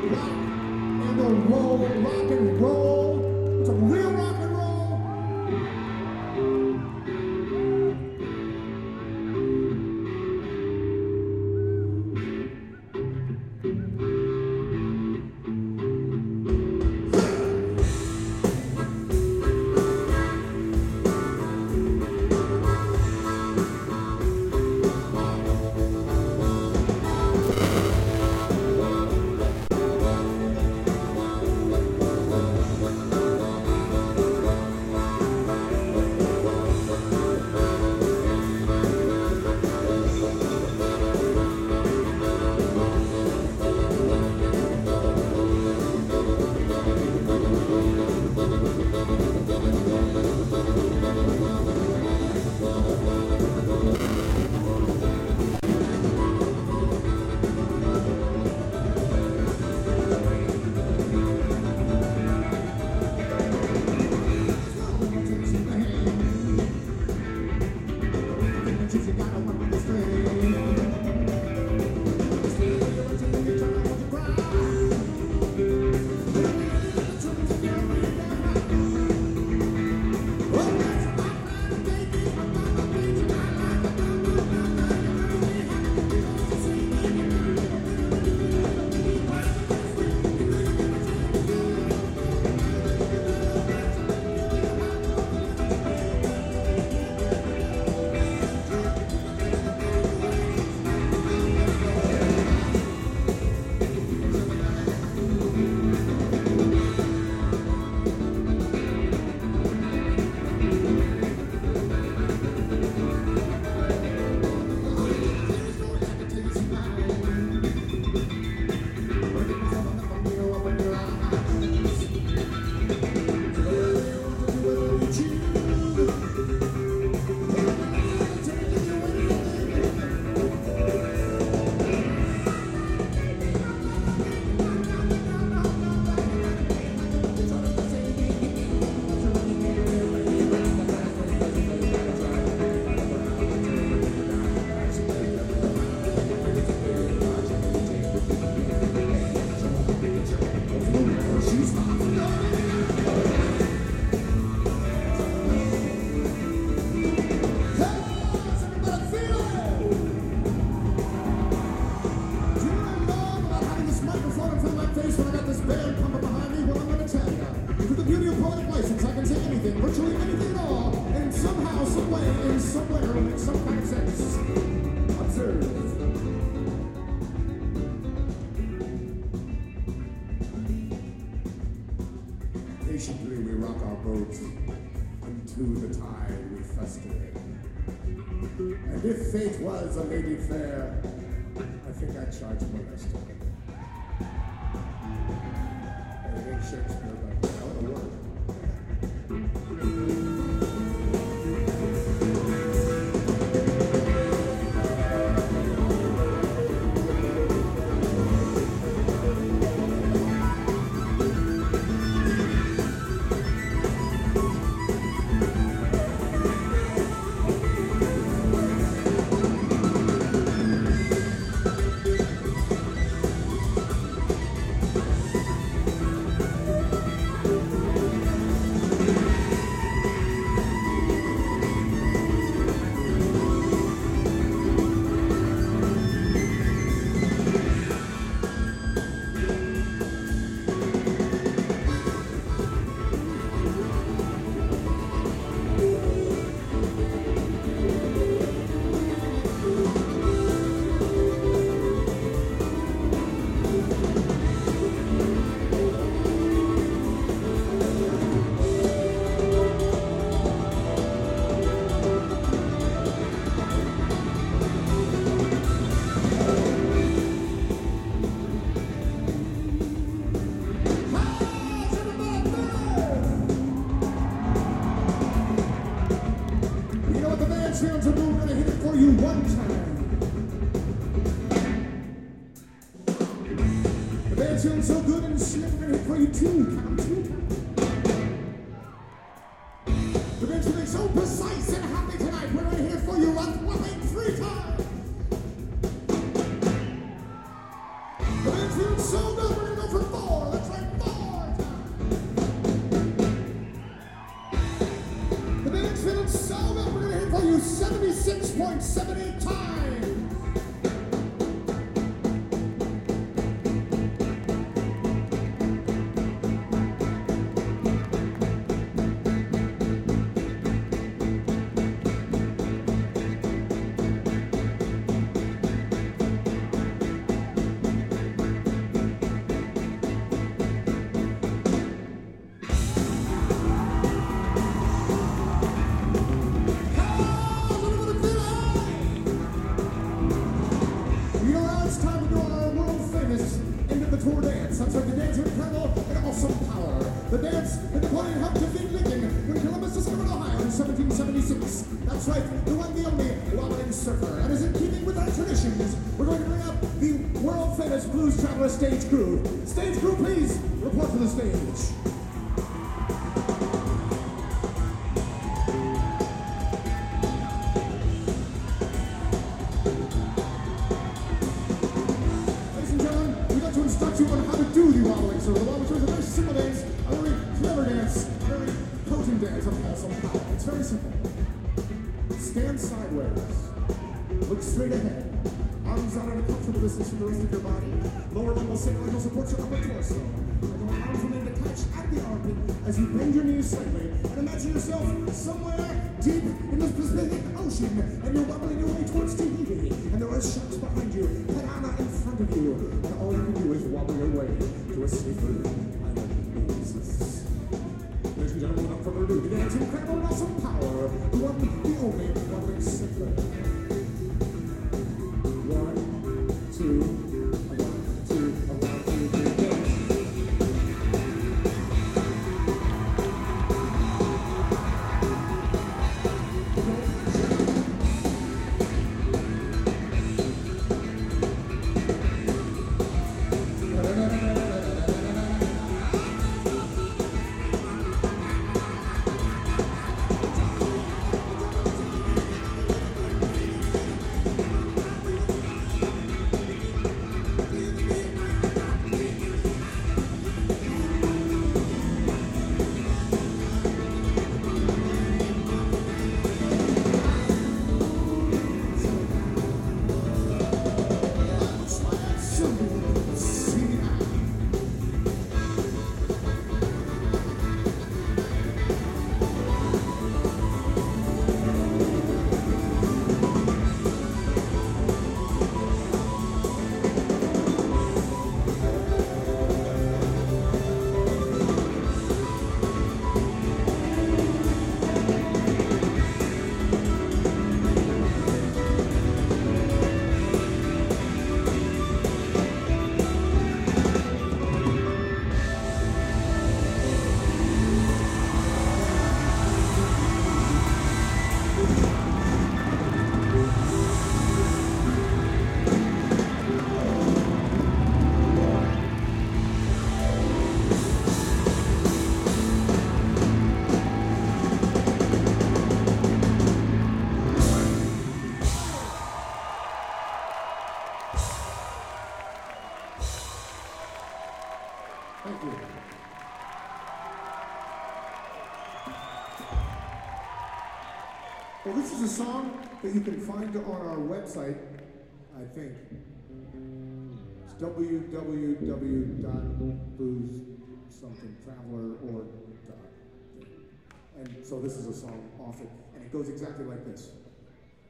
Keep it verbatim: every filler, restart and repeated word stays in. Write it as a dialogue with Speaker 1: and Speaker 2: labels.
Speaker 1: and the roll, rock and roll. It's a real rock and roll. Virtually anything at all, and somehow, some way, in somewhere, in some kind of sense. Observe. Patiently we rock our boat unto the tide we fester in. And if fate was a lady fair, I think I'd charge molester. It ain't Shakespeare, but hell of a word. Feeling so good and slick, we're gonna hit for you two, count two. The band's feeling so precise and happy tonight, we're gonna hit for you a whopping three times. The band's feeling so good, we're gonna go for dance. That's right, the dance of incredible and awesome power. The dance that Napoleon helped defeat Lincoln when Columbus discovered Ohio in seventeen seventy-six. That's right, the one, the only wobbling surfer. And as in keeping with our traditions, we're going to bring up the world-famous Blues Traveler stage crew. Stage crew, please report to the stage. You on how to do the wobbling surfer. The wobbling surfer is a very simple dance, a very clever dance, a very potent dance of awesome power. It's very simple. Stand sideways, look straight ahead, arms out at a comfortable distance from the rest of your body. Lower level sacral support your upper torso. And your arms remain attached at the armpit as you bend your knees slightly and imagine yourself somewhere deep in the Pacific Ocean, and you're wobbling your way towards Tahiti, and there are sharks behind you, piranha in front of you, and all you can do is wobble your way to a safer island oasis. Ladies and gentlemen, without further ado, the dance of incredible and awesome power, the one, the only wobbling surfer. One, two, one, two, one, two, three, go. Thank you. Well, this is a song that you can find on our website, I think. It's w w w dot blues something traveler or dot. And so this is a song off it, and it goes exactly like this.